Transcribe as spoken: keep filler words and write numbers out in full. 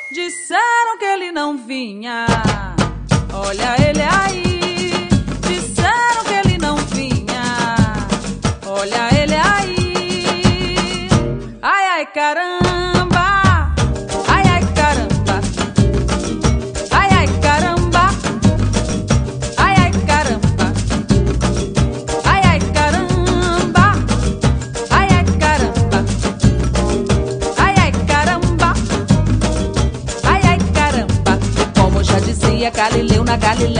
Disseram que ele não vinha. Olha ele aí. Disseram que ele não vinha. Olha ele aí. Ai, ai, caramba. Ai, ai, caramba. Ai, ai, caramba. Ai, ai, caramba. Ai, ai, caramba. Ai, ai, caramba. Ai, ai, caramba. Ai, ai, caramba. Como já dizia Galileu na Galileia.